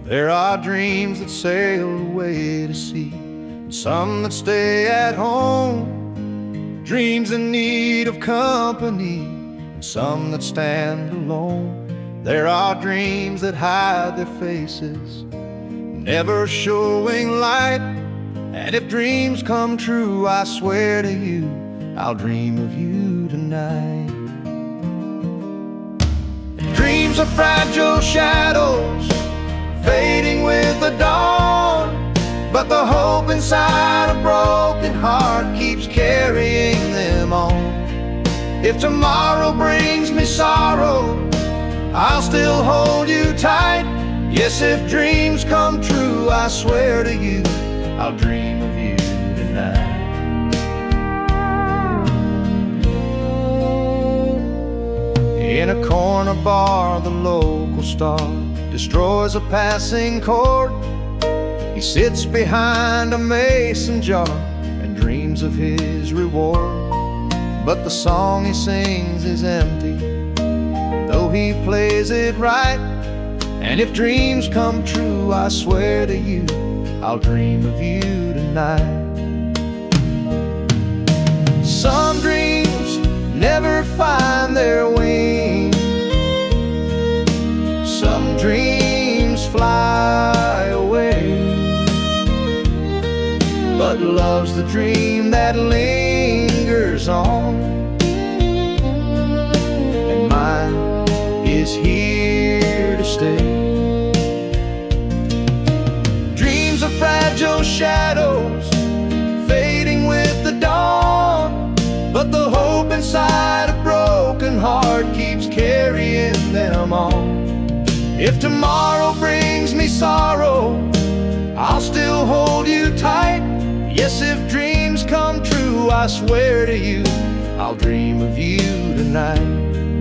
There are dreams that sail away to sea, and some that stay at home. Dreams in need of company, and some that stand alone. There are dreams that hide their faces, never showing light. And if dreams come true, I swear to you, I'll dream of you tonight. Dreams are fragile shadows, fading with the dawn, but the hope inside a broken heart keeps carrying them on. If tomorrow brings me sorrow, I'll still hold you tight. Yes, if dreams come true, I swear to you, I'll dream of you tonight. In a corner bar, the local star destroys a passing chord. He sits behind a mason jar and dreams of his reward. But the song he sings is empty, though he plays it right. And if dreams come true, I swear to you, I'll dream of you tonight. Some dreams never find their wings. Some dreams fly away, but love's the dream that lingers on, and mine is here to stay. Dreams are fragile shadows, fading with the dawn, but the hope inside a broken heart keeps carrying them on. If tomorrow brings me sorrow, I'll still hold you tight. Yes, if dreams come true, I swear to you, I'll dream of you tonight.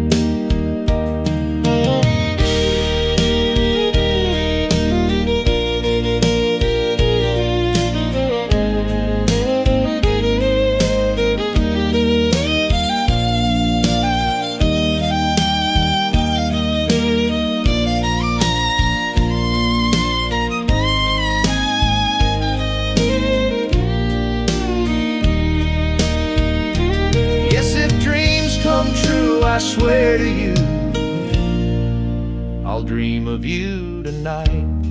I swear to you, I'll dream of you tonight.